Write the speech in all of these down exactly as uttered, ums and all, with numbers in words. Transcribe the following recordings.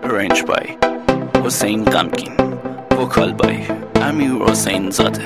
رنج بای حسین غمگین، وکال بای امیر حسین زاده.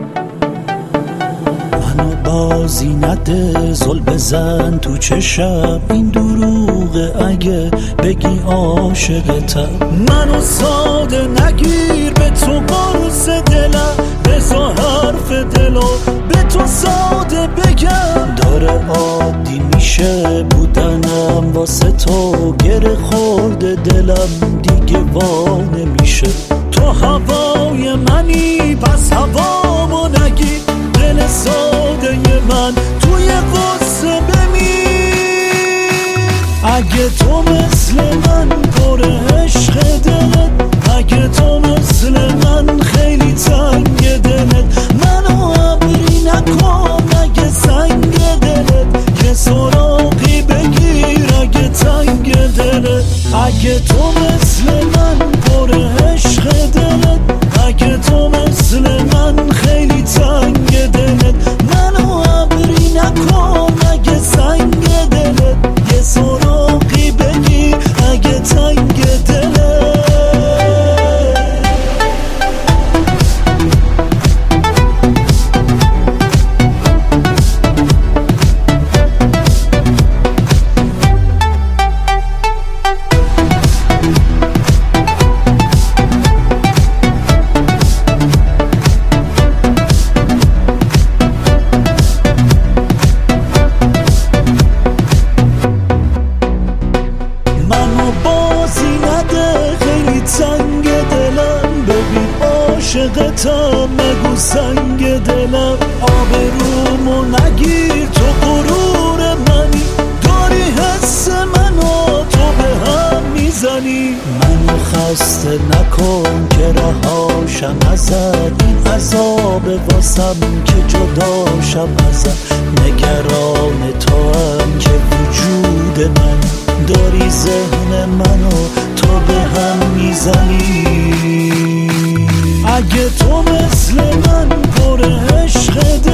منو بازی نده زل بزن تو چشم، این دروغه اگه بگی عاشقتم. منو ساده نگیر به تو قرص دلم، بزا حرف دلو به تو ساده بگم. داره عادی میشه بودنم واسه تو، گره خورده دلم دیگه وا نمیشه. تو هوای منی پس هوامو نگیر، دل ساده من توی قصه بمیر. اگه تو مثل من پر عشق دلت، اگه تو مثل من خیلی تنگ دلت، منو ابری نکن اگه سنگ دلت، یه سراغی بگیر اگه تنگ دلت. اگه تو مثل من پر عشق دلت، اگه تو مثل من خیلی تنگ دلت، منو ابری نکن اگه سنگ دلت، یه سراغی بگیر اگه تنگ دلت. سنگ دلم ببین عاشقتم، نگو سنگ دلم. آبرومو نگیر تو غرور منی، داری حس منو تو به هم میزنی. منو خسته نکن که رهاشم ازت، این عذاب واسم که جداشم ازت. نگران تو هم که وجود من، داری ذهن منو تو به هم میزنی. اگه تو مثل من پر عشق